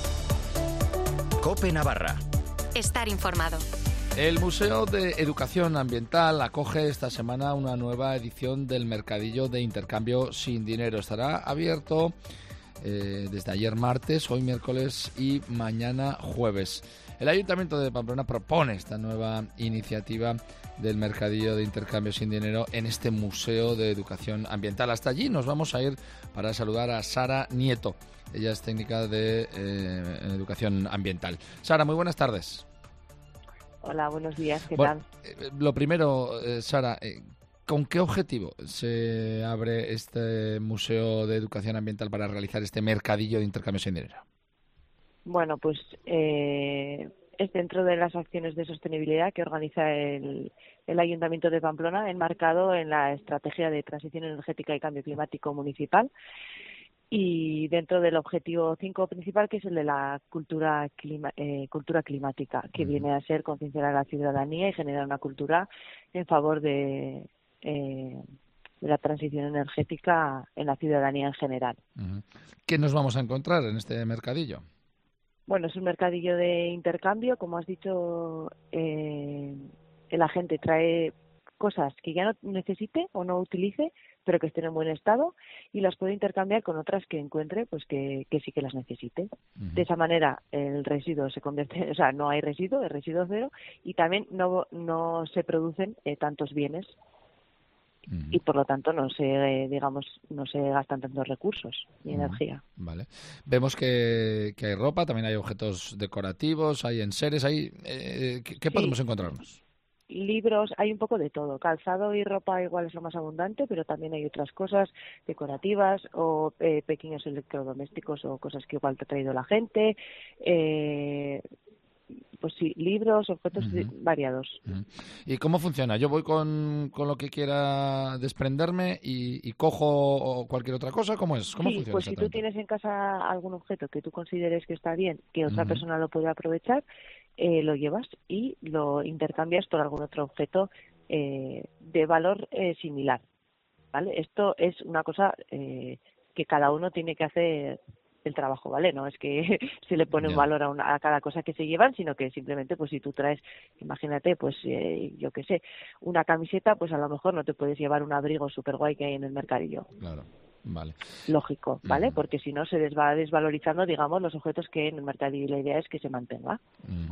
COPE Navarra. Estar informado. El Museo de Educación Ambiental acoge esta semana una nueva edición del Mercadillo de Intercambio sin Dinero. Estará abierto desde ayer martes, hoy miércoles y mañana jueves. El Ayuntamiento de Pamplona propone esta nueva iniciativa del mercadillo de intercambio sin dinero en este Museo de Educación Ambiental. Hasta allí nos vamos a ir para saludar a Sara Nieto. Ella es técnica de educación ambiental. Sara, muy buenas tardes. Hola, buenos días, ¿qué tal? Lo primero, Sara, ¿con qué objetivo se abre este Museo de Educación Ambiental para realizar este mercadillo de intercambio sin dinero? Bueno, pues es dentro de las acciones de sostenibilidad que organiza el Ayuntamiento de Pamplona, enmarcado en la Estrategia de Transición Energética y Cambio Climático Municipal, y dentro del objetivo 5 principal, que es el de la cultura climática, que viene a ser concienciar a la ciudadanía y generar una cultura en favor de la transición energética en la ciudadanía en general. ¿Qué nos vamos a encontrar en este mercadillo? Bueno, es un mercadillo de intercambio, como has dicho, la gente trae cosas que ya no necesite o no utilice, pero que estén en buen estado, y las puede intercambiar con otras que encuentre pues que sí que las necesite. De esa manera el residuo se convierte, o sea, no hay residuo, es residuo cero, y también no se producen tantos bienes y por lo tanto no se gastan tantos recursos ni energía. Vale. Vemos que hay ropa, también hay objetos decorativos, hay enseres, ¿qué podemos encontrarnos? Libros, hay un poco de todo. Calzado y ropa igual es lo más abundante, pero también hay otras cosas decorativas o pequeños electrodomésticos o cosas que igual te ha traído la gente. Pues sí, libros, objetos variados. ¿Y cómo funciona? Yo voy con lo que quiera desprenderme y cojo cualquier otra cosa. ¿Cómo es? ¿Cómo funciona? Pues si tú tienes en casa algún objeto que tú consideres que está bien, que otra persona lo puede aprovechar, lo llevas y lo intercambias por algún otro objeto de valor similar, ¿vale? Esto es una cosa que cada uno tiene que hacer el trabajo, ¿vale? No es que se le pone un valor a cada cosa que se llevan, sino que simplemente, pues si tú traes, imagínate, pues yo qué sé, una camiseta, pues a lo mejor no te puedes llevar un abrigo súper guay que hay en el mercadillo. Claro. Vale. Lógico, ¿vale? Porque si no se va desvalorizando, digamos, los objetos que en el mercadillo, la idea es que se mantenga.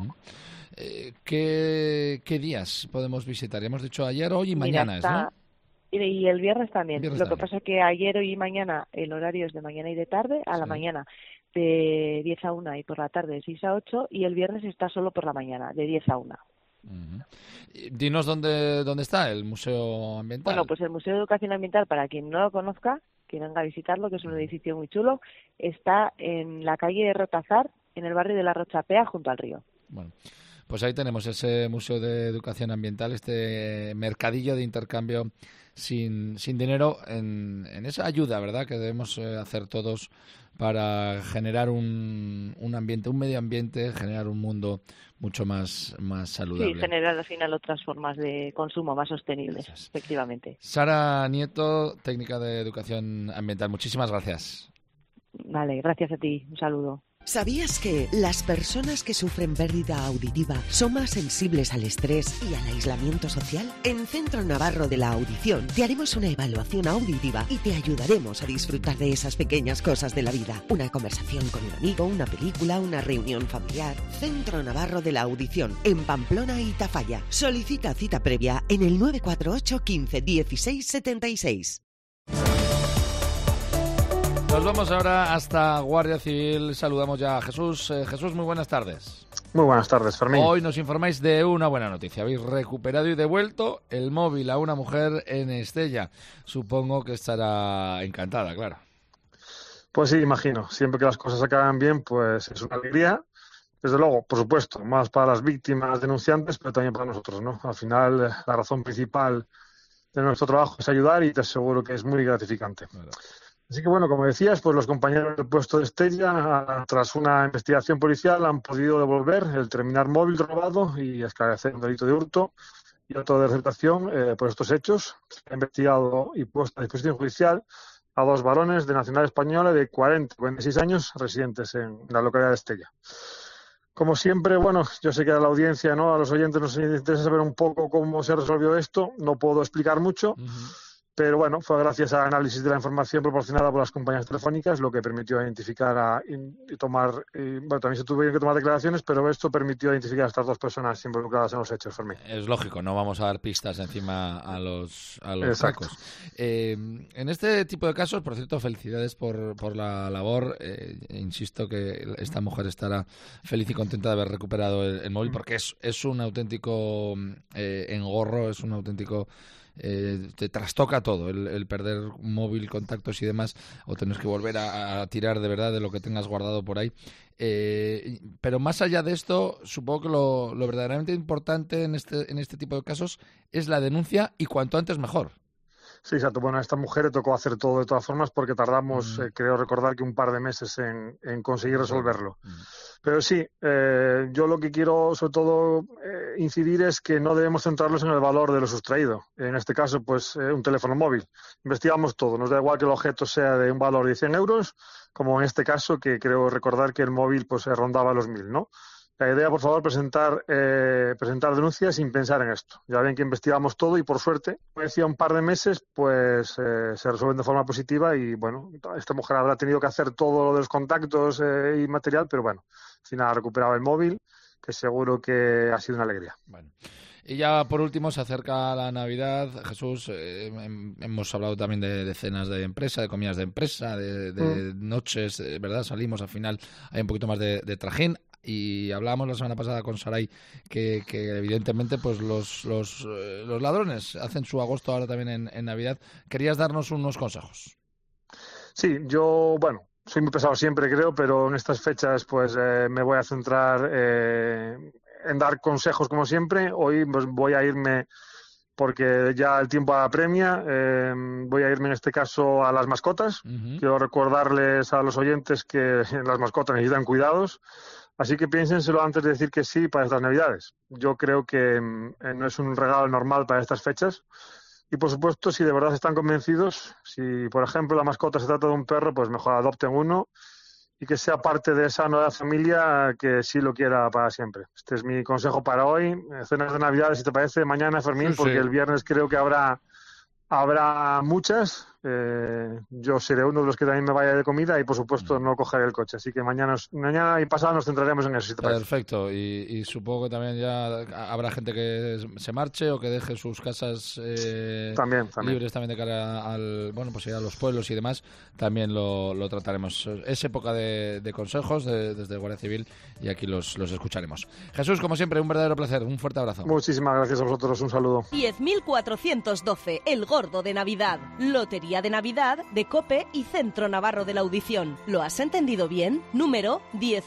¿Qué días podemos visitar? Hemos dicho ayer, hoy y mañana, ¿no? Y el viernes también. Lo que pasa es que ayer, hoy y mañana el horario es de mañana y de tarde, a la mañana de 10 a 1 y por la tarde de 6 a 8, y el viernes está solo por la mañana, de 10 a 1. Dinos dónde está el Museo Ambiental. Bueno, pues el Museo de Educación Ambiental, para quien no lo conozca, que venga a visitarlo, que es un edificio muy chulo, está en la calle de Rotazar, en el barrio de la Rochapea, junto al río. Bueno, pues ahí tenemos ese Museo de Educación Ambiental, este mercadillo de intercambio sin dinero, en esa ayuda, ¿verdad?, que debemos hacer todos para generar un ambiente, un medio ambiente, generar un mundo mucho más saludable. Sí, generar al final otras formas de consumo más sostenibles, efectivamente. Sara Nieto, técnica de educación ambiental, muchísimas gracias. Vale, gracias a ti, un saludo. ¿Sabías que las personas que sufren pérdida auditiva son más sensibles al estrés y al aislamiento social? En Centro Navarro de la Audición te haremos una evaluación auditiva y te ayudaremos a disfrutar de esas pequeñas cosas de la vida. Una conversación con un amigo, una película, una reunión familiar. Centro Navarro de la Audición, en Pamplona y Tafalla. Solicita cita previa en el 948 15 16 76. Nos vamos ahora hasta Guardia Civil. Saludamos ya a Jesús. Jesús, muy buenas tardes. Muy buenas tardes, Fermín. Hoy nos informáis de una buena noticia. Habéis recuperado y devuelto el móvil a una mujer en Estella. Supongo que estará encantada, claro. Pues sí, imagino. Siempre que las cosas acaban bien, pues es una alegría. Desde luego, por supuesto, más para las víctimas denunciantes, pero también para nosotros, ¿no? Al final, la razón principal de nuestro trabajo es ayudar y te aseguro que es muy gratificante. Claro. Así que bueno, como decías, pues los compañeros del puesto de Estella, tras una investigación policial, han podido devolver el terminal móvil robado y esclarecer un delito de hurto y otro de receptación por estos hechos. Se ha investigado y puesto a disposición judicial a dos varones de nacionalidad española de 40 y 46 años residentes en la localidad de Estella. Como siempre, bueno, yo sé que a la audiencia, ¿no?, a los oyentes nos interesa saber un poco cómo se resolvió esto. No puedo explicar mucho. Pero bueno, fue gracias al análisis de la información proporcionada por las compañías telefónicas lo que permitió identificar y tomar, bueno, también se tuvieron que tomar declaraciones, pero esto permitió identificar a estas 2 personas involucradas en los hechos, Fermín. Es lógico, no vamos a dar pistas encima a los Exacto. tacos. En este tipo de casos, por cierto, felicidades por la labor. Insisto que esta mujer estará feliz y contenta de haber recuperado el móvil, porque es un auténtico engorro, es un auténtico... te trastoca todo el perder un móvil, contactos y demás, o tener que volver a tirar de verdad de lo que tengas guardado por ahí. Pero más allá de esto, supongo que lo verdaderamente importante en este tipo de casos es la denuncia, y cuanto antes mejor. Sí, exacto. Bueno, a esta mujer le tocó hacer todo de todas formas porque tardamos, creo recordar que un par de meses en conseguir resolverlo. Pero sí, yo lo que quiero sobre todo incidir es que no debemos centrarnos en el valor de lo sustraído. En este caso, pues un teléfono móvil. Investigamos todo. Nos da igual que el objeto sea de un valor de 100 euros, como en este caso, que creo recordar que el móvil pues rondaba los 1.000, ¿no? La idea, por favor, presentar denuncias sin pensar en esto. Ya ven que investigamos todo y, por suerte, como decía, un par de meses, pues se resuelven de forma positiva y, bueno, esta mujer habrá tenido que hacer todo lo de los contactos y material, pero bueno, al final ha recuperado el móvil, que seguro que ha sido una alegría. Bueno. Y ya por último se acerca la Navidad. Jesús, hemos hablado también de cenas de empresa, de comidas de empresa, de noches, ¿verdad? Salimos, al final hay un poquito más de trajín. Y hablábamos la semana pasada con Saray que evidentemente pues los ladrones hacen su agosto ahora también en Navidad. ¿Querías darnos unos consejos? Sí, yo, bueno, soy muy pesado siempre, creo, pero en estas fechas pues me voy a centrar en dar consejos como siempre. Hoy pues, voy a irme, porque ya el tiempo apremia, voy a irme en este caso a las mascotas. Quiero recordarles a los oyentes que las mascotas necesitan cuidados. Así que piénsenselo antes de decir que sí para estas Navidades. Yo creo que no es un regalo normal para estas fechas. Y, por supuesto, si de verdad están convencidos, si, por ejemplo, la mascota se trata de un perro, pues mejor adopten uno y que sea parte de esa nueva familia que sí lo quiera para siempre. Este es mi consejo para hoy. Cenas de Navidades, si te parece, mañana, Fermín, porque el viernes creo que habrá muchas. Yo seré uno de los que también me vaya de comida y, por supuesto, no cogeré el coche. Así que mañana y pasado nos centraremos en eso. Perfecto. Y supongo que también ya habrá gente que se marche o que deje sus casas también. libres también de cara pues ir a los pueblos y demás. También lo trataremos. Es época de consejos desde Guardia Civil y aquí los escucharemos. Jesús, como siempre, un verdadero placer. Un fuerte abrazo. Muchísimas gracias a vosotros. Un saludo. 10.412, el gordo de Navidad. Lotería de Navidad de COPE y Centro Navarro de la Audición. ¿Lo has entendido bien? Número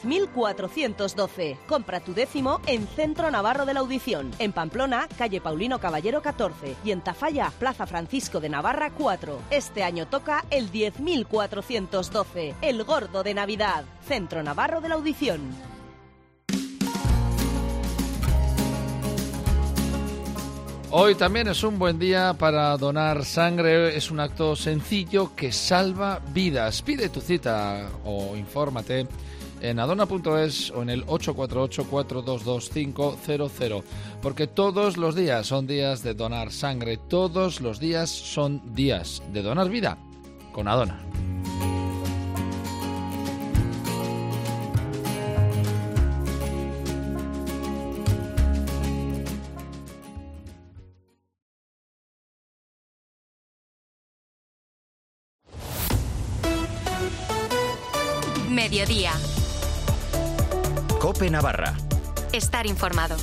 10.412. Compra tu décimo en Centro Navarro de la Audición. En Pamplona, calle Paulino Caballero 14. Y en Tafalla, Plaza Francisco de Navarra 4. Este año toca el 10.412. El gordo de Navidad. Centro Navarro de la Audición. Hoy también es un buen día para donar sangre. Es un acto sencillo que salva vidas. Pide tu cita o infórmate en adona.es o en el 848-422-500. Porque todos los días son días de donar sangre. Todos los días son días de donar vida con Adona. Mediodía. COPE Navarra. Estar informado.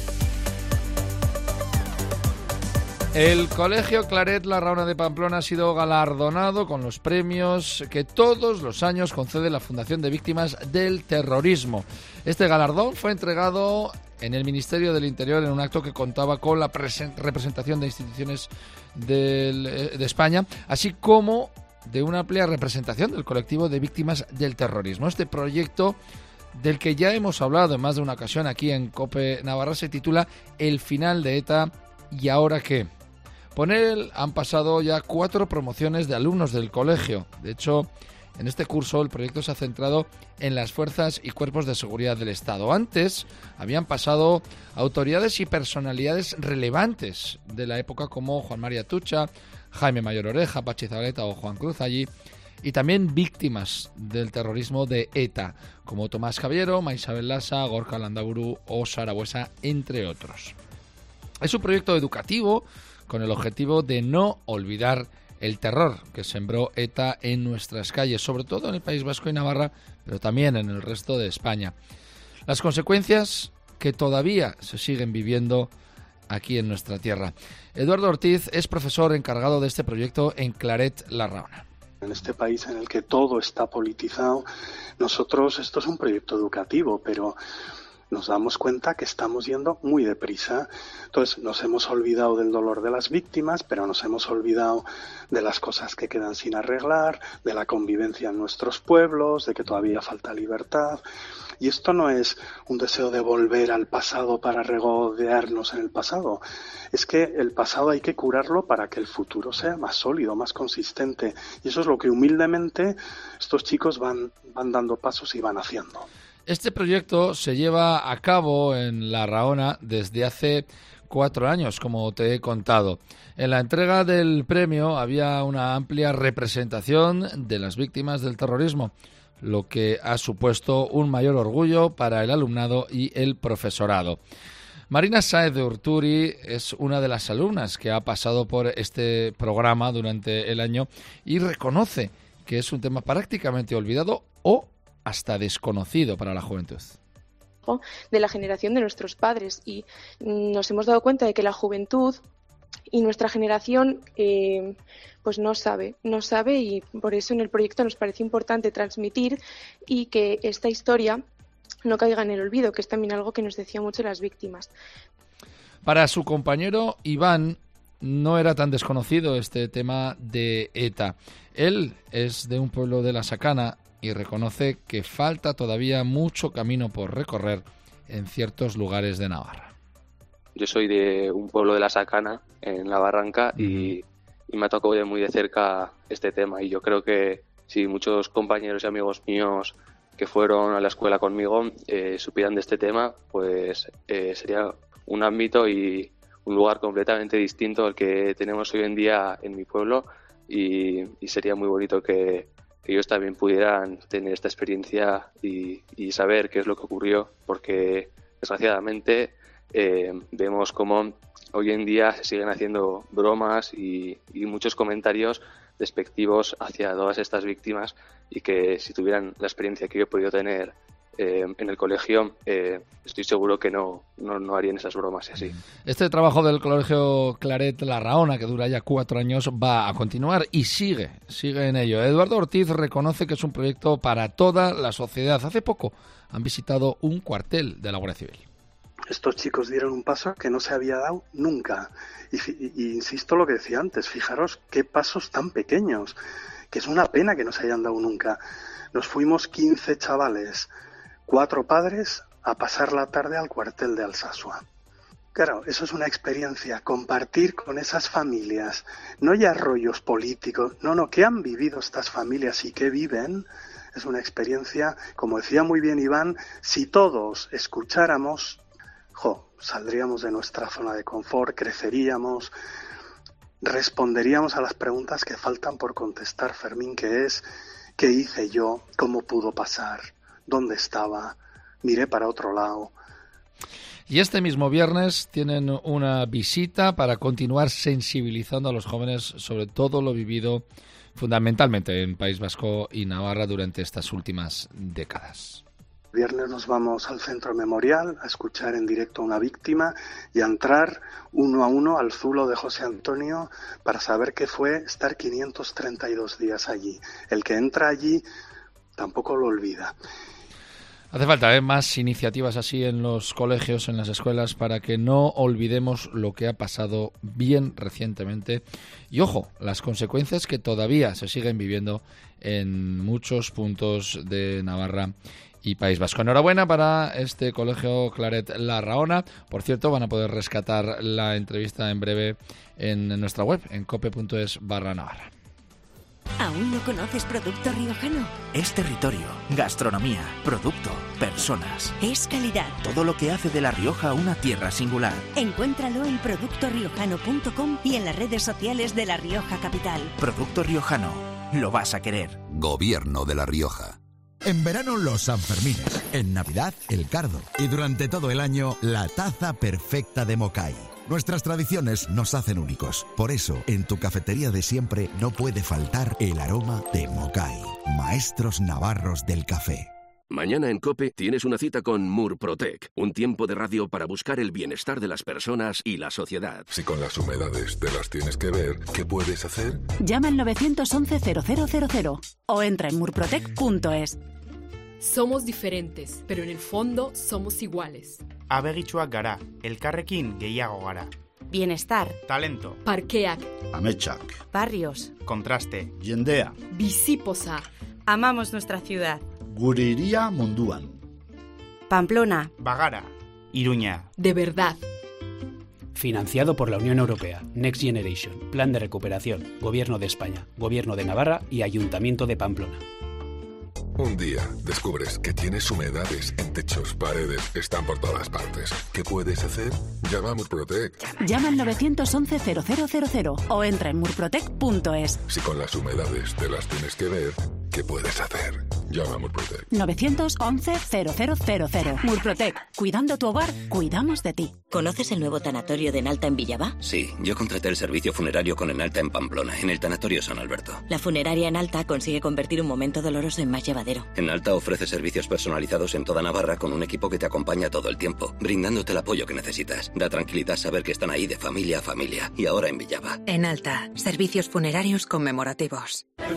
El Colegio Claret La Raona de Pamplona ha sido galardonado con los premios que todos los años concede la Fundación de Víctimas del Terrorismo. Este galardón fue entregado en el Ministerio del Interior en un acto que contaba con la representación de instituciones de España, así como de una amplia representación del colectivo de víctimas del terrorismo. Este proyecto, del que ya hemos hablado en más de una ocasión aquí en COPE Navarra, se titula El final de ETA y ahora qué. Por él han pasado ya 4 promociones de alumnos del colegio. De hecho, en este curso el proyecto se ha centrado en las fuerzas y cuerpos de seguridad del Estado. Antes habían pasado autoridades y personalidades relevantes de la época como Juan María Tucha, Jaime Mayor Oreja, Pachi Zabaleta o Juan Cruz allí, y también víctimas del terrorismo de ETA, como Tomás Caballero, Maisabel Lasa, Gorka Landaburu o Sara Buesa, entre otros. Es un proyecto educativo con el objetivo de no olvidar el terror que sembró ETA en nuestras calles, sobre todo en el País Vasco y Navarra, pero también en el resto de España. Las consecuencias que todavía se siguen viviendo aquí en nuestra tierra. Eduardo Ortiz es profesor encargado de este proyecto en Claret La Raona. En este país en el que todo está politizado, esto es un proyecto educativo, pero nos damos cuenta que estamos yendo muy deprisa. Entonces nos hemos olvidado del dolor de las víctimas, pero nos hemos olvidado de las cosas que quedan sin arreglar, de la convivencia en nuestros pueblos, de que todavía falta libertad. Y esto no es un deseo de volver al pasado para regodearnos en el pasado. Es que el pasado hay que curarlo para que el futuro sea más sólido, más consistente. Y eso es lo que humildemente estos chicos van dando pasos y van haciendo. Este proyecto se lleva a cabo en La Raona desde hace 4 años, como te he contado. En la entrega del premio había una amplia representación de las víctimas del terrorismo, lo que ha supuesto un mayor orgullo para el alumnado y el profesorado. Marina Sáez de Urturi es una de las alumnas que ha pasado por este programa durante el año y reconoce que es un tema prácticamente olvidado o hasta desconocido para la juventud. De la generación de nuestros padres, y nos hemos dado cuenta de que la juventud y nuestra generación pues no sabe, y por eso en el proyecto nos parece importante transmitir y que esta historia no caiga en el olvido, que es también algo que nos decían mucho las víctimas. Para su compañero Iván no era tan desconocido este tema de ETA. Él es de un pueblo de La Sacana y reconoce que falta todavía mucho camino por recorrer en ciertos lugares de Navarra. Yo soy de un pueblo de La Sacana, en La Barranca, y me ha tocado muy de cerca este tema. Y yo creo que si muchos compañeros y amigos míos que fueron a la escuela conmigo supieran de este tema, pues sería un ámbito y un lugar completamente distinto al que tenemos hoy en día en mi pueblo, y sería muy bonito que ellos también pudieran tener esta experiencia y saber qué es lo que ocurrió, porque desgraciadamente vemos cómo hoy en día se siguen haciendo bromas y muchos comentarios despectivos hacia todas estas víctimas, y que si tuvieran la experiencia que yo he podido tener en el colegio, estoy seguro que no harían esas bromas y así. Este trabajo del Colegio Claret La Raona, que dura ya 4 años, va a continuar y sigue en ello. Eduardo Ortiz reconoce que es un proyecto para toda la sociedad. Hace poco han visitado un cuartel de la Guardia Civil. Estos chicos dieron un paso que no se había dado nunca. Y insisto lo que decía antes, fijaros qué pasos tan pequeños, que es una pena que no se hayan dado nunca. Nos fuimos 15 chavales, 4 padres, a pasar la tarde al cuartel de Alsasua. Claro, eso es una experiencia, compartir con esas familias, no ya rollos políticos, no, que han vivido estas familias y que viven, es una experiencia, como decía muy bien Iván, si todos escucháramos, saldríamos de nuestra zona de confort, creceríamos, responderíamos a las preguntas que faltan por contestar, Fermín, que es, ¿qué hice yo? ¿Cómo pudo pasar? ¿Dónde estaba? Miré para otro lado. Y este mismo viernes tienen una visita para continuar sensibilizando a los jóvenes sobre todo lo vivido fundamentalmente en País Vasco y Navarra durante estas últimas décadas. Viernes nos vamos al Centro Memorial a escuchar en directo a una víctima y a entrar uno a uno al zulo de José Antonio para saber qué fue estar 532 días allí. El que entra allí tampoco lo olvida. Hace falta más iniciativas así en los colegios, en las escuelas, para que no olvidemos lo que ha pasado bien recientemente. Y ojo, las consecuencias que todavía se siguen viviendo en muchos puntos de Navarra y País Vasco. Enhorabuena para este Colegio Claret La Raona. Por cierto, van a poder rescatar la entrevista en breve en nuestra web, en cope.es/Navarra. ¿Aún no conoces Producto Riojano? Es territorio, gastronomía, producto, personas. Es calidad. Todo lo que hace de La Rioja una tierra singular. Encuéntralo en productoriojano.com y en las redes sociales de La Rioja Capital. Producto Riojano. Lo vas a querer. Gobierno de La Rioja. En verano los Sanfermines, en Navidad el cardo y durante todo el año la taza perfecta de Mocay. Nuestras tradiciones nos hacen únicos. Por eso, en tu cafetería de siempre no puede faltar el aroma de Mocay. Maestros navarros del café. Mañana en COPE tienes una cita con Murprotec, un tiempo de radio para buscar el bienestar de las personas y la sociedad. Si con las humedades te las tienes que ver, ¿qué puedes hacer? Llama al 911-0000 o entra en murprotec.es. Somos diferentes, pero en el fondo somos iguales. Abegitxuak gara, elkarrekin gehiago gara. Bienestar. Talento. Parkeak. Ametsak. Barrios. Kontraste. Jendea. Bizipoza. Amamos nuestra ciudad. Gure hiria munduan. Pamplona. Bagara. Iruña. De verdad. Financiado por la Unión Europea, Next Generation, Plan de Recuperación, Gobierno de España, Gobierno de Navarra y Ayuntamiento de Pamplona. Un día descubres que tienes humedades en techos, paredes, están por todas partes. ¿Qué puedes hacer? Llama a Murprotec. Llama al 911-0000 o entra en murprotec.es. Si con las humedades te las tienes que ver, ¿qué puedes hacer? Llama a Murprotec. 911-0000. Murprotec. Cuidando tu hogar, cuidamos de ti. ¿Conoces el nuevo tanatorio de Enalta en Villaba? Sí, yo contraté el servicio funerario con Enalta en Pamplona, en el tanatorio San Alberto. La funeraria Enalta consigue convertir un momento doloroso en más llevadero. Enalta ofrece servicios personalizados en toda Navarra con un equipo que te acompaña todo el tiempo, brindándote el apoyo que necesitas. Da tranquilidad saber que están ahí de familia a familia. Y ahora en Villaba. Enalta, servicios funerarios conmemorativos. Hay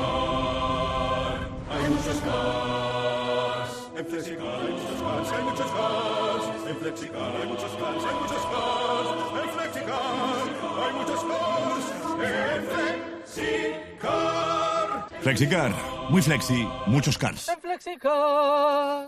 muchos cars. En Flexicar hay muchos cars, hay muchos cars. En Flexicar hay muchos cars, hay muchos cars. En Flexicar hay muchos cars. En Flexicar. Flexicar, muy flexi, muchos cars. En Flexicar.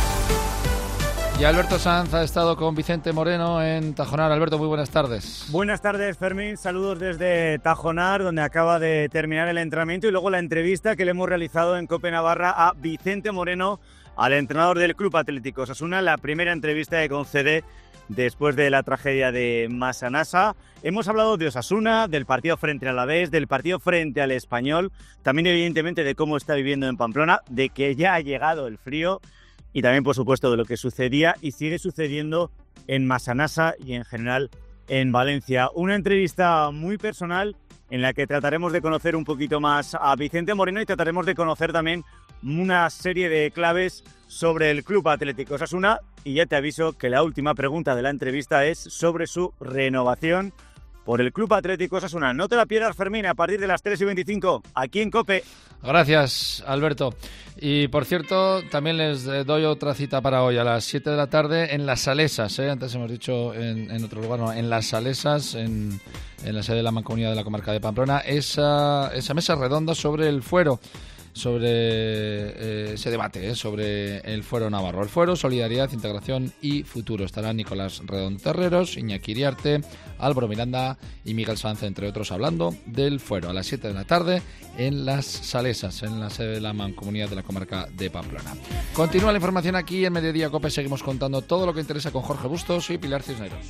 Y Alberto Sanz ha estado con Vicente Moreno en Tajonar. Alberto, muy buenas tardes. Buenas tardes, Fermín. Saludos desde Tajonar, donde acaba de terminar el entrenamiento y luego la entrevista que le hemos realizado en COPE Navarra a Vicente Moreno, al entrenador del Club Atlético Osasuna, la primera entrevista que concede después de la tragedia de Massanassa. Hemos hablado de Osasuna, del partido frente al Alavés, del partido frente al Español, también evidentemente de cómo está viviendo en Pamplona, de que ya ha llegado el frío y también, por supuesto, de lo que sucedía y sigue sucediendo en Massanassa y en general en Valencia. Una entrevista muy personal en la que trataremos de conocer un poquito más a Vicente Moreno y trataremos de conocer también una serie de claves sobre el Club Atlético Osasuna. Y ya te aviso que la última pregunta de la entrevista es sobre su renovación por el Club Atlético Osasuna. No te la pierdas, Fermín, a partir de las 3:25, aquí en COPE. Gracias, Alberto. Y, por cierto, también les doy otra cita para hoy, a las 7 de la tarde, en Las Salesas. Antes hemos dicho en otro lugar, no, en Las Salesas, en la sede de la Mancomunidad de la Comarca de Pamplona, esa mesa redonda sobre el fuero, sobre ese debate sobre el fuero navarro. El fuero, solidaridad, integración y futuro. Estarán Nicolás Redón Terreros, Iñaki Iriarte, Álvaro Miranda y Miguel Sanz, entre otros, hablando del fuero a las 7 de la tarde en Las Salesas, en la sede de la Mancomunidad de la Comarca de Pamplona. Continúa la información aquí en Mediodía COPE. Seguimos contando todo lo que interesa con Jorge Bustos y Pilar Cisneros.